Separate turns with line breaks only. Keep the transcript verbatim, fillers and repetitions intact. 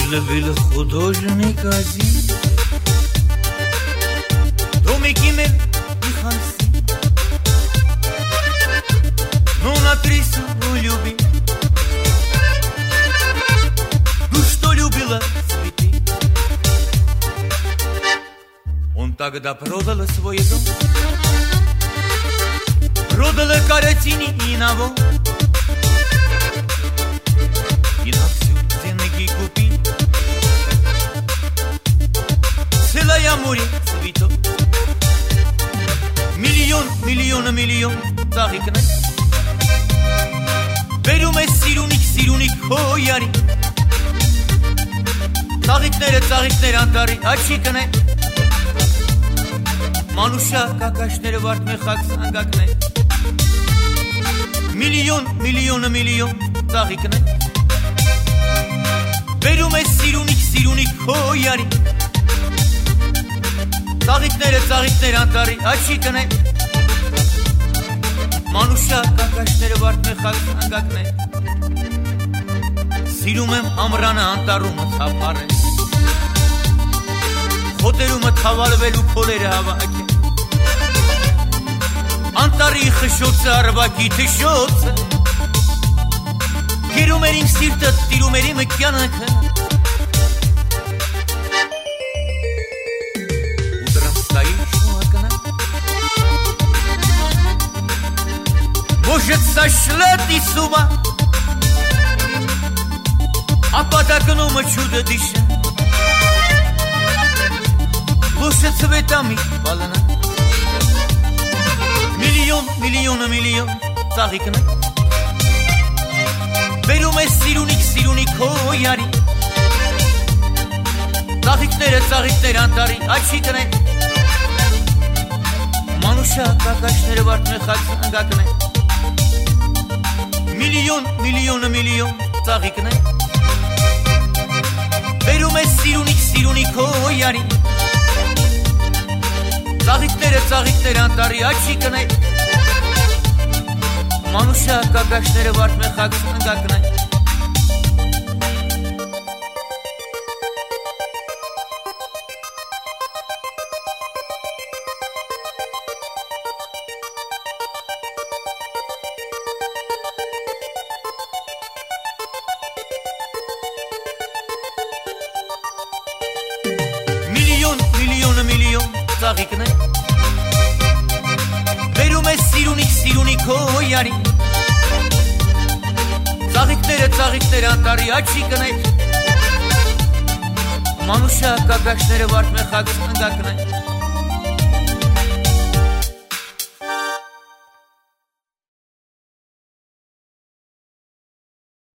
любил художник один. Домики мел и ханси, но на трису любил. Ну что любила цветы. Он тогда продал свой дом, продал картины и навоз, и на всю деньги купил целое море цветов. Миллион, миллион, миллион ծաղիկներ բերում է սիրունիկ, սիրունիկ հոյարի ծաղիկները, ծաղիկներ անտարի աչիկներ մանուշա կակաշները վարդ մեխակ սանգակներ Միլիոն, միլիոն, միլիոն ծաղիկներ բերում է սիրունիկ, սիրունիկ հոյարի ծաղիկները, ծաղիկներ անտարի աչիկներ մանուշա կակաշները վարդ մեխակ սանգակներ Սիրում եմ ամրանը անտարումը թափարել Խոտերումը թավալվելու փոլերը հավաքել Անտարի խշոցը արվակի թշոցը Գերում էր իմ սիրտը, տիրում էր իմ կյանքը Ուտրամ стоишь у окна Может сошла ты с ума А под окном чудо дышит Лучше цветами полна Миллион, миллион, миллион ծաղիկներ Բերում է սիրունիկ, սիրունիկ հոյարի Ծաղիկները, ծաղիկներ անտարի աչիկներ Մանուշա կակաշները վարդ մեխակ սանգակներ Միլիոն, միլիոն, միլիոն ծաղիկներ Բերում է սիրունիկ, սիրունիկ հոյարի Ծաղիկները, ծաղիկներ անտարի աչիկներ Մանուշա կակաշները վարդ մեխակ սանգակներ Միլիոն, միլիոն, միլիոն ծաղիկներ Բերում է սիրունիկ, սիրունիկ հոյարի Ծաղիկները, ծաղիկներ անտարի աչիկներ Մանուշա կակաշները վարդ մեխակ սանգակներ